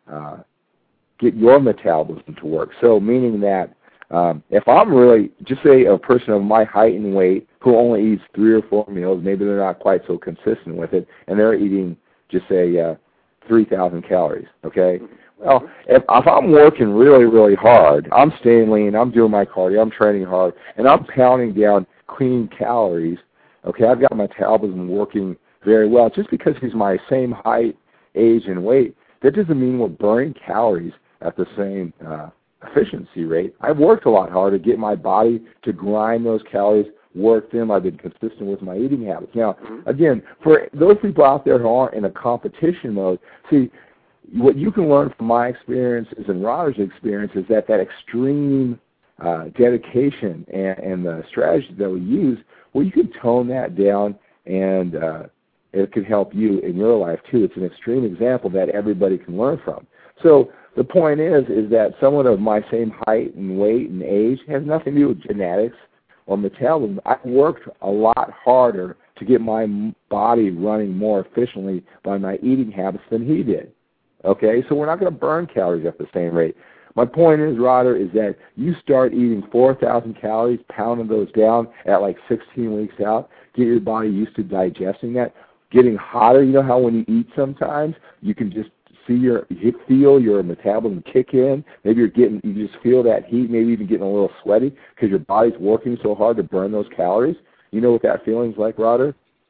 S3: get your metabolism to work. So, meaning that if I'm really, just say a person of my height and weight who only eats 3 or 4 meals, maybe they're not quite so consistent with it, and they're eating, just say, 3,000 calories, okay? Well, if I'm working really, really hard, I'm staying lean, I'm doing my cardio, I'm training hard, and I'm pounding down clean calories, okay, I've got my metabolism working very well. Just because he's my same height, age, and weight, that doesn't mean we're burning calories at the same efficiency rate. I've worked a lot harder to get my body to grind those calories, work them. I've been consistent with my eating habits. Now, again, for those people out there who aren't in a competition mode, see, what you can learn from my experiences and Rodder's experience is that extreme dedication and the strategies that we use, well, you can tone that down, and it can help you in your life too. It's an extreme example that everybody can learn from. So the point is that someone of my same height and weight and age has nothing to do with genetics or metabolism. I worked a lot harder to get my body running more efficiently by my eating habits than he did. Okay, so we're not going to burn calories at the same rate. My point is, Rodder, is that you start eating 4,000 calories, pounding those down at like 16 weeks out, get your body used to digesting that, getting hotter. You know how when you eat sometimes, you can just feel your metabolism kick in. Maybe you just feel that heat, maybe even getting a little sweaty because your body's working so hard to burn those calories. You know what that feeling's like, Rodder?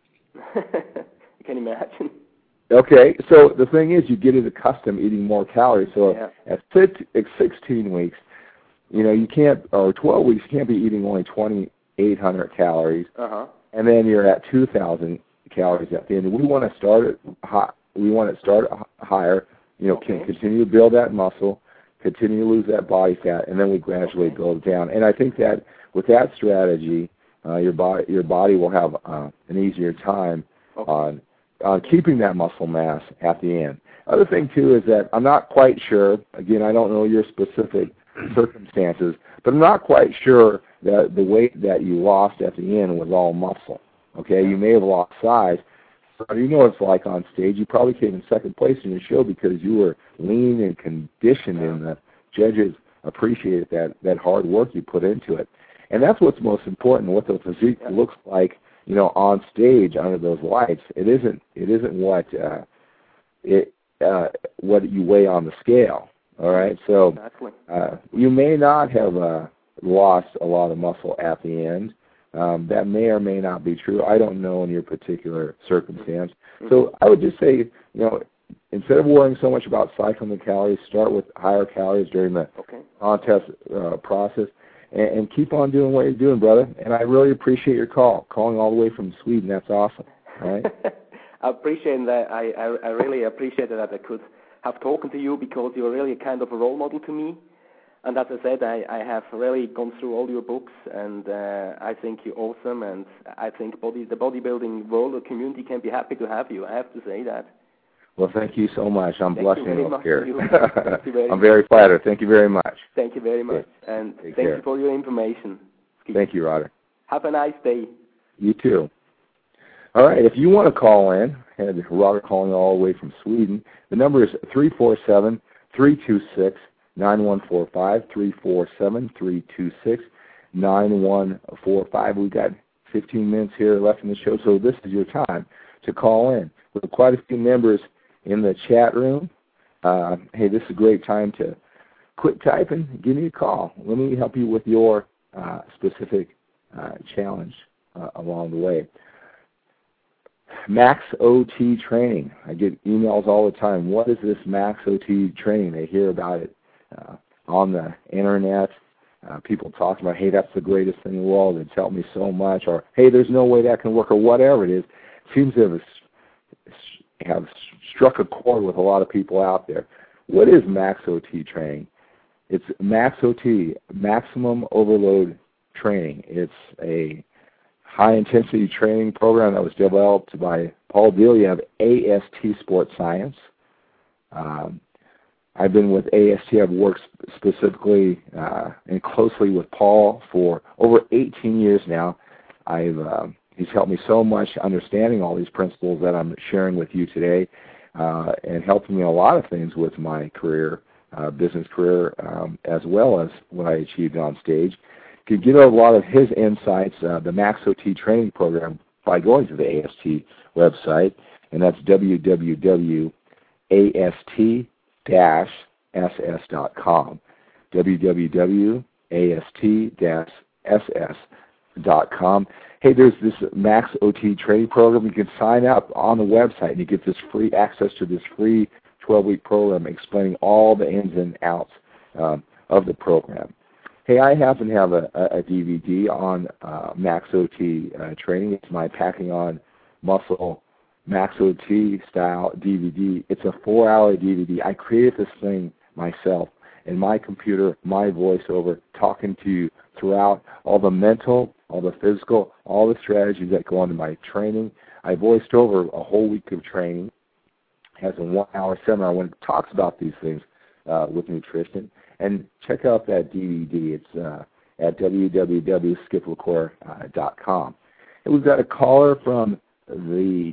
S5: I can imagine.
S3: Okay, so the thing is, you get it accustomed eating more calories. So at 16 weeks, you can't, or 12 weeks, you can't be eating only 2,800 calories, and then you're at 2,000 calories at the end. We want to start it hot. We want to start higher, can continue to build that muscle, continue to lose that body fat, and then we gradually build down. And I think that with that strategy, your body will have an easier time on keeping that muscle mass at the end. Other thing, too, is that I'm not quite sure, again, I don't know your specific circumstances, but I'm not quite sure that the weight that you lost at the end was all muscle. Okay, you may have lost size. But you know what it's like on stage. You probably came in second place in your show because you were lean and conditioned, and the judges appreciated that hard work you put into it. And that's what's most important, what the physique looks like, on stage under those lights. It isn't what you weigh on the scale. All right, so you may not have lost a lot of muscle at the end. That may or may not be true. I don't know in your particular circumstance. So I would just say, instead of worrying so much about cycling the calories, start with higher calories during the contest process, and keep on doing what you're doing, brother. And I really appreciate your calling all the way from Sweden. That's awesome. All right.
S5: I appreciate that. I really appreciate that I could have talked to you, because you're really a kind of a role model to me. And as I said, I have really gone through all your books, and I think you're awesome, and I think the bodybuilding world or community can be happy to have you. I have to say that.
S3: Well, thank you so much. I'm blushing up here. I'm very flattered. Thank you very much.
S5: Thank you very much. And thank you for your information.
S3: Thank you, Rodder.
S5: Have a nice day.
S3: You too. All right, if you want to call in, and Rodder calling all the way from Sweden, the number is 347-326-9145, 347-326-9145. We've got 15 minutes here left in the show, so this is your time to call in. We have quite a few members in the chat room. Hey, this is a great time to quit typing. Give me a call. Let me help you with your specific challenge along the way. Max OT training. I get emails all the time. What is this Max OT training? They hear about it on the internet. People talking about, hey, that's the greatest thing in the world. It's helped me so much. Or, hey, there's no way that can work, or whatever it is. It seems to have struck a chord with a lot of people out there. What is Max OT training? It's Max OT, Maximum Overload Training. It's a high-intensity training program that was developed by Paul Delia of AST Sports Science. I've been with AST. I've worked specifically and closely with Paul for over 18 years now. He's helped me so much understanding all these principles that I'm sharing with you today, and helping me a lot of things with my career, business career, as well as what I achieved on stage. You can get a lot of his insights, the Max OT training program, by going to the AST website, and that's www.ast-ss.com, www.ast-ss.com. Hey, there's this Max OT training program. You can sign up on the website, and you get this free access to this free 12-week program explaining all the ins and outs of the program. Hey, I happen to have a DVD on Max OT training. It's my Packing on Muscle Max OT style DVD. It's a 4-hour DVD. I created this thing myself in my computer, my voiceover, talking to you throughout all the mental, all the physical, all the strategies that go into my training. I voiced over a whole week of training. It has a 1-hour seminar when it talks about these things with nutrition. And check out that DVD. It's at www.skiplacour.com. And we've got a caller from the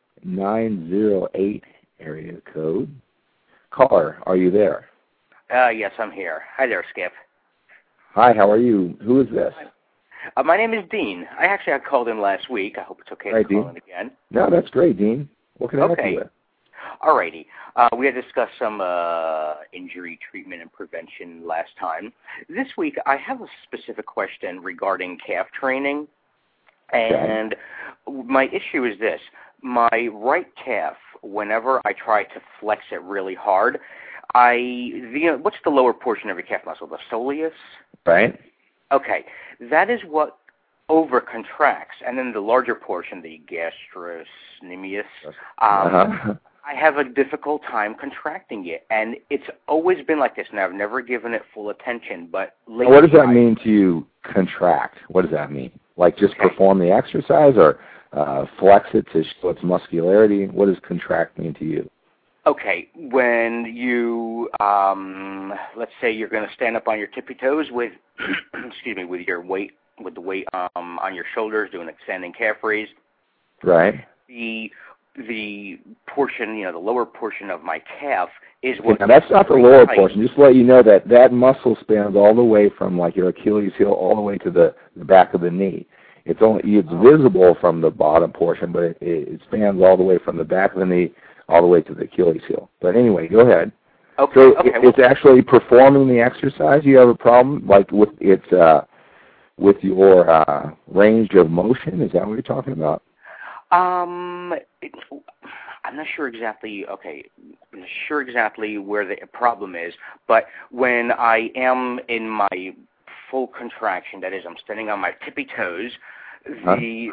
S3: 908 area code. Caller, are you there?
S6: Yes, I'm here. Hi there, Skip.
S3: Hi, how are you? Who is this?
S6: My name is Dean. I called in last week. I hope it's okay to call in again.
S3: No, that's great, Dean. What can I help you with?
S6: Alrighty. We had discussed some injury treatment and prevention last time. This week, I have a specific question regarding calf training. And my issue is this. My right calf, whenever I try to flex it really hard, what's the lower portion of your calf muscle? The soleus?
S3: Right.
S6: Okay. That is what over-contracts. And then the larger portion, the gastrocnemius, I have a difficult time contracting it. And it's always been like this, and I've never given it full attention. But lately,
S3: what does that mean to you, contract? What does that mean? Like just perform the exercise, or flex it to show its muscularity? What does contract mean to you?
S6: Okay, when you, let's say you're going to stand up on your tippy toes with, with your weight, with the weight on your shoulders, doing a standing calf raise.
S3: Right.
S6: The portion, the lower portion of my calf is what.
S3: Now that's not the lower portion. Just to let you know that muscle spans all the way from like your Achilles heel all the way to the back of the knee. It's visible from the bottom portion, but it spans all the way from the back of the knee all the way to the Achilles heel. But anyway, go ahead.
S6: Okay.
S3: So it's actually performing the exercise. You have a problem, like with with your range of motion. Is that what you're talking about?
S6: I'm not sure exactly. Okay, I'm not sure exactly where the problem is. But when I am in my full contraction, that is, I'm standing on my tippy toes, the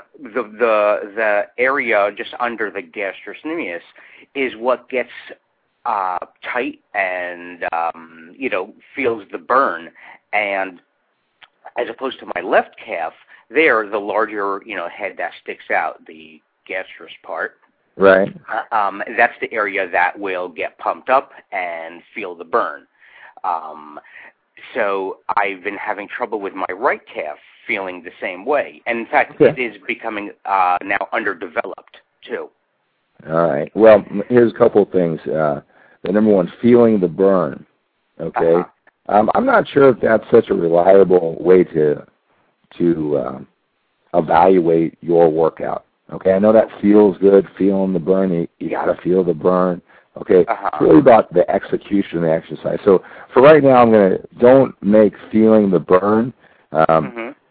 S6: area just under the gastrocnemius is what gets tight and feels the burn. And as opposed to my left calf, there the larger head that sticks out, the gastrus part.
S3: Right.
S6: That's the area that will get pumped up and feel the burn. So I've been having trouble with my right calf feeling the same way. And in fact, it is becoming now underdeveloped, too.
S3: All right. Well, here's a couple of things. The number one, feeling the burn. Okay. I'm not sure if that's such a reliable way to evaluate your workout. Okay. I know that feels good, feeling the burn. You got to feel the burn. Okay, It's really about the execution of the exercise. So for right now, don't make feeling the burn a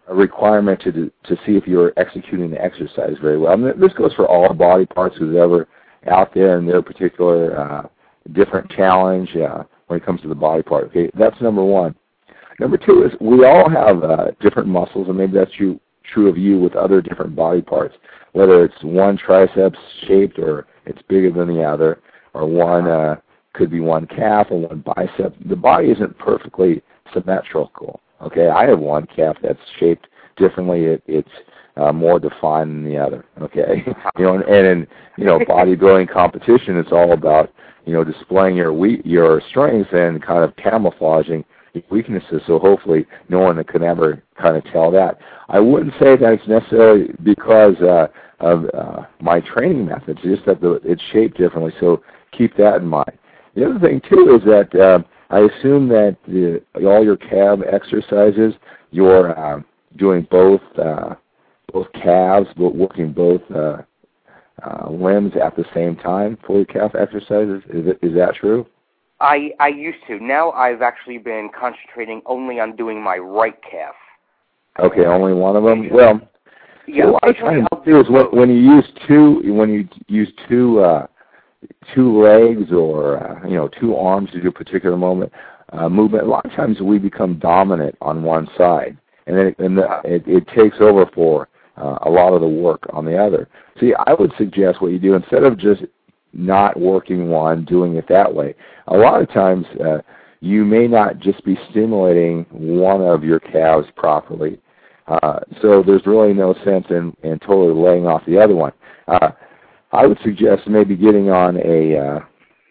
S3: a requirement to see if you're executing the exercise very well. And this goes for all body parts who's ever out there in their particular different challenge when it comes to the body part. Okay, that's number one. Number two is we all have different muscles, and maybe that's true of you with other different body parts, whether it's one triceps shaped or it's bigger than the other, or one could be one calf or one bicep. The body isn't perfectly symmetrical. Okay, I have one calf that's shaped differently. It's more defined than the other. Okay, and in bodybuilding competition, it's all about displaying your strengths and kind of camouflaging your weaknesses. So hopefully, no one can ever kind of tell that. I wouldn't say that it's necessarily because of my training methods. It's just that it's shaped differently. So keep that in mind. The other thing too is that I assume that all your calf exercises, you're doing both calves, but working both limbs at the same time for your calf exercises. Is that true?
S6: I used to. Now I've actually been concentrating only on doing my right calf.
S3: Okay, only one of them. Well,
S6: yeah.
S3: So what I'm trying to do is when you use two legs or two arms to do a particular movement, a lot of times we become dominant on one side, and then it takes over for a lot of the work on the other. See, I would suggest what you do, instead of just not working one, doing it that way, a lot of times you may not just be stimulating one of your calves properly, so there's really no sense in totally laying off the other one. I would suggest maybe getting on a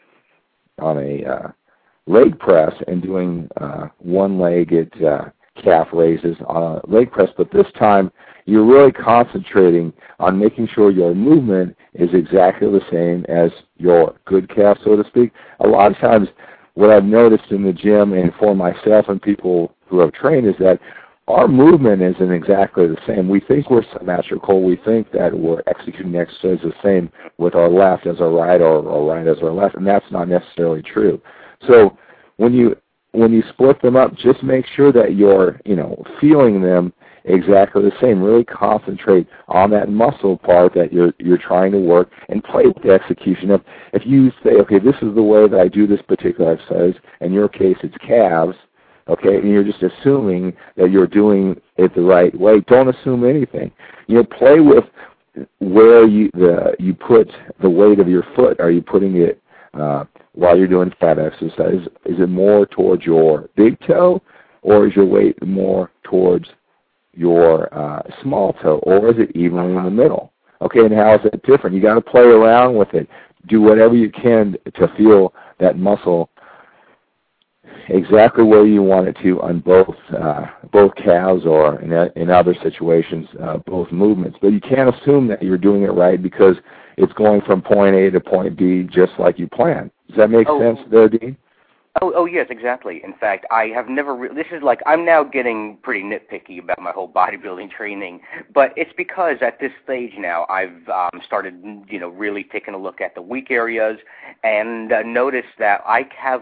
S3: leg press and doing one-legged calf raises on a leg press, but this time you're really concentrating on making sure your movement is exactly the same as your good calf, so to speak. A lot of times what I've noticed in the gym and for myself and people who have trained is that our movement isn't exactly the same. We think we're symmetrical. We think that we're executing the exercise the same with our left as our right or right as our left, and that's not necessarily true. So when you split them up, just make sure that you're feeling them exactly the same. Really concentrate on that muscle part that you're trying to work, and play with the execution. If you say, okay, this is the way that I do this particular exercise, in your case it's calves, okay, and you're just assuming that you're doing it the right way, don't assume anything. Play with where you put the weight of your foot. Are you putting it while you're doing calf exercise? Is it more towards your big toe, or is your weight more towards your small toe, or is it evenly in the middle? Okay, and how is it different? You got to play around with it. Do whatever you can to feel that muscle exactly where you want it to on both calves, or in other situations, both movements. But you can't assume that you're doing it right because it's going from point A to point B just like you planned. Does that make sense there, Dean?
S6: Oh, yes, exactly. In fact, I have never this is like, I'm now getting pretty nitpicky about my whole bodybuilding training, but it's because at this stage now I've started, really taking a look at the weak areas and noticed that I have,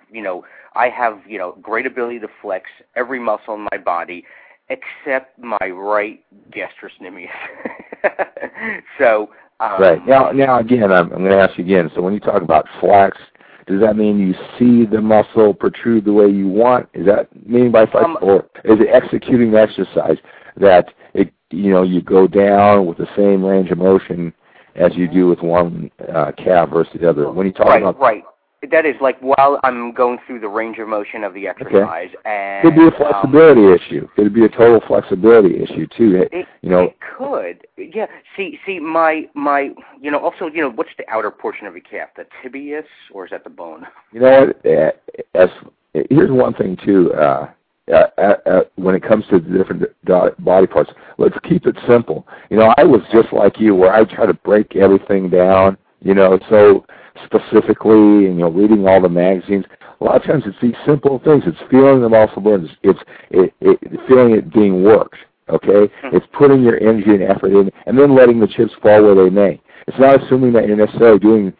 S6: great ability to flex every muscle in my body except my right gastrocnemius. So,
S3: right. Now again, I'm going to ask you again. So when you talk about flex, does that mean you see the muscle protrude the way you want? Is that meaning by flex, or is it executing the exercise that you go down with the same range of motion as you do with one calf versus the other? When you talk about
S6: right. That is like while I'm going through the range of motion of the exercise.
S3: Okay.
S6: And
S3: could be a flexibility issue. Could be a total flexibility issue too.
S6: It could. Yeah. See, my also, what's the outer portion of your calf? The tibius, or is that the bone?
S3: You know what? Here's one thing too. When it comes to the different body parts, let's keep it simple. I was just like you, where I try to break everything down, so specifically, and reading all the magazines. A lot of times it's these simple things. It's feeling the muscle burn. It's feeling it being worked, okay? It's putting your energy and effort in, and then letting the chips fall where they may. It's not assuming that you're necessarily doing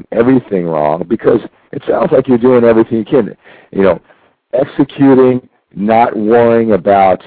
S3: everything wrong, because it sounds like you're doing everything you can. Executing not worrying about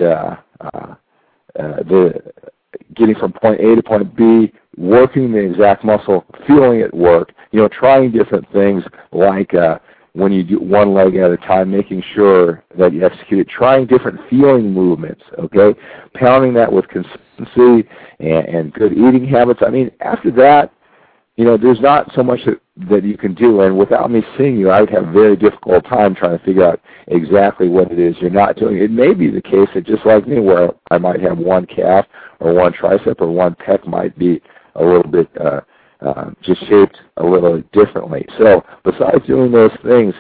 S3: the getting from point A to point B, working the exact muscle, feeling it work, trying different things like when you do one leg at a time, making sure that you execute it, trying different feeling movements, okay, pounding that with consistency and good eating habits. I mean, after that, there's not so much that you can do, and without me seeing you, I would have a very difficult time trying to figure out exactly what it is you're not doing. It may be the case that just like me, where I might have one calf or one tricep or one pec might be a little bit just shaped a little differently. So besides doing those things,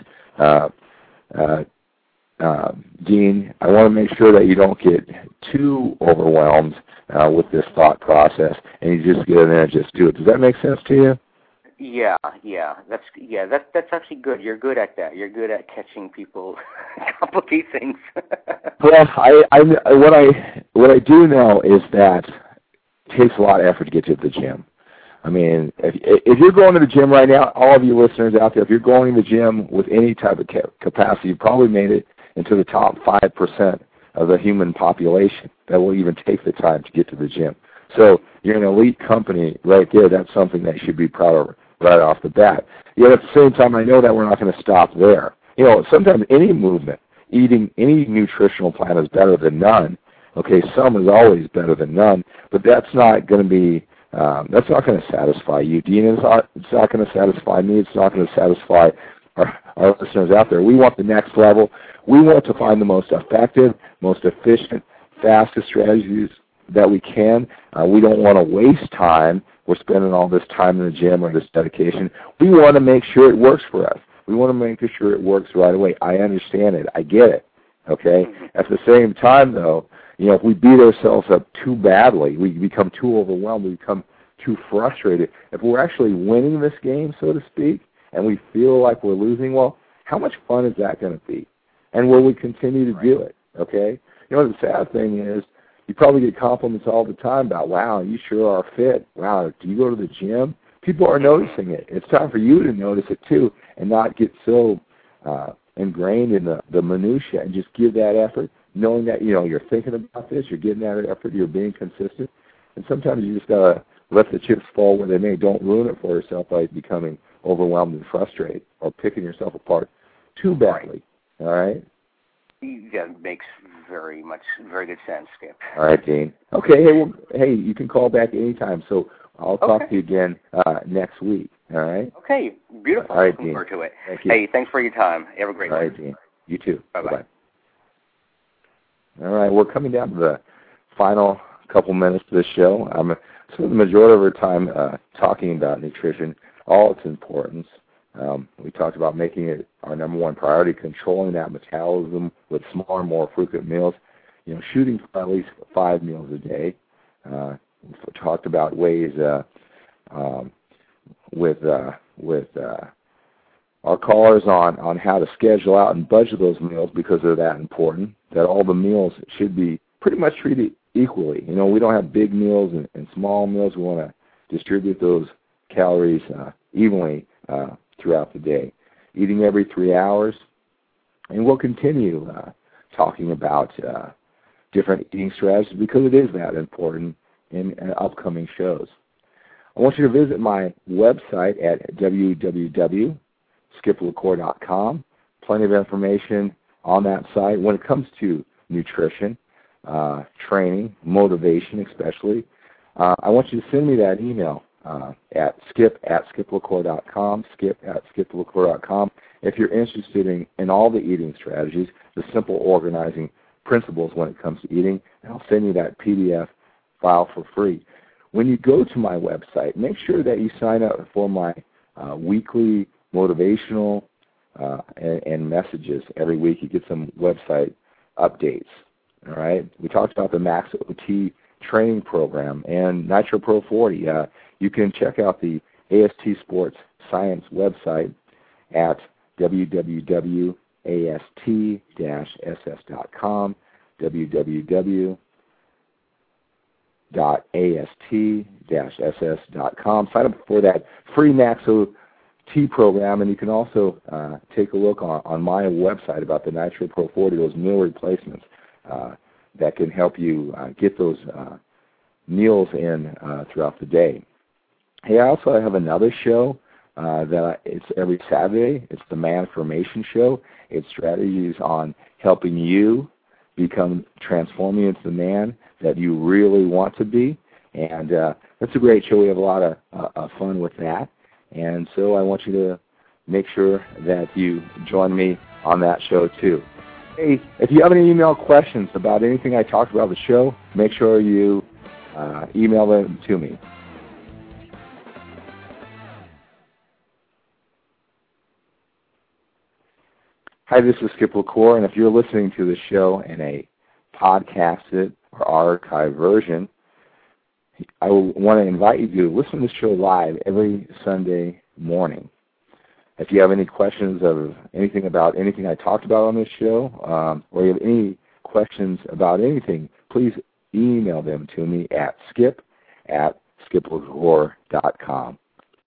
S3: Dean, I want to make sure that you don't get too overwhelmed with this thought process, and you just get in there and just do it. Does that make sense to you?
S6: Yeah. That's actually good. You're good at that. You're good at catching people complicate things.
S3: Well, what I do know is that it takes a lot of effort to get to the gym. I mean, if you're going to the gym right now, all of you listeners out there, if you're going to the gym with any type of capacity, you've probably made it into the top 5% of the human population that will even take the time to get to the gym. So you're an elite company right there. That's something that you should be proud of right off the bat. Yet at the same time, I know that we're not going to stop there. Sometimes any movement, eating any nutritional plan is better than none. Okay, some is always better than none, but that's not going to be that's not going to satisfy you, Dean. It's not going to satisfy me. It's not going to satisfy our listeners out there. We want the next level. We want to find the most effective, most efficient, fastest strategies that we can. We don't want to waste time. We're spending all this time in the gym or this dedication. We want to make sure it works for us. We want to make sure it works right away. I understand it. I get it. Okay? At the same time, though, if we beat ourselves up too badly, we become too overwhelmed, we become too frustrated. If we're actually winning this game, so to speak, and we feel like we're losing, well, how much fun is that going to be? And will we continue to do it? Okay? The sad thing is, you probably get compliments all the time about, wow, you sure are fit. Wow, do you go to the gym? People are noticing it. It's time for you to notice it too and not get so ingrained in the minutia and just give that effort, knowing that, you're thinking about this, you're getting that effort, you're being consistent. And sometimes you just got to let the chips fall where they may. Don't ruin it for yourself by becoming overwhelmed and frustrated or picking yourself apart too badly. All right?
S6: Yeah, it makes very good sense, Skip.
S3: All right, Dean. Okay, hey, you can call back anytime. So I'll talk to you again next week. All right?
S6: Okay, beautiful.
S3: All right,
S6: Looking
S3: Dean.
S6: forward to it.
S3: Thank you.
S6: Hey, thanks for your time. Have a great one.
S3: All right, Dean. You too.
S6: Bye-bye.
S3: All right, we're coming down to the final couple minutes of the show. I'm spent the majority of our time talking about nutrition, all its importance. We talked about making it our number one priority, controlling that metabolism with smaller, more frequent meals, shooting for at least 5 meals a day. We talked about ways with our callers on how to schedule out and budget those meals because they're that important, that all the meals should be pretty much treated equally. We don't have big meals and small meals. We want to distribute those calories evenly throughout the day. Eating every 3 hours, and we'll continue talking about different eating strategies because it is that important in upcoming shows. I want you to visit my website at www.skiplacour.com. Plenty of information on that site when it comes to nutrition, training, motivation especially. I want you to send me that email at skip@skiplacour.com, skip@skiplacour.com. If you're interested in all the eating strategies, the simple organizing principles when it comes to eating, and I'll send you that PDF file for free. When you go to my website, make sure that you sign up for my weekly motivational and messages every week. You get some website updates. All right. We talked about the Max OT training program and Nitro Pro 40. You can check out the AST Sports Science website at www.ast-ss.com, www.ast-ss.com. Sign up for that free Max OT T program, and you can also take a look on my website about the Nitro Pro 40, those meal replacements that can help you get those meals in throughout the day. Hey, I also have another show it's every Saturday. It's the Man-Formation Show. It's strategies on helping you transforming into the man that you really want to be. And that's a great show. We have a lot of fun with that. And so I want you to make sure that you join me on that show too. Hey, if you have any email questions about anything I talked about on the show, make sure you email them to me. Hi, this is Skip LaCour, and if you're listening to the show in a podcasted or archive version, I want to invite you to listen to the show live every Sunday morning. If you have any questions of anything about anything I talked about on this show, or you have any questions about anything, please email them to me at skip@skiplacour.com.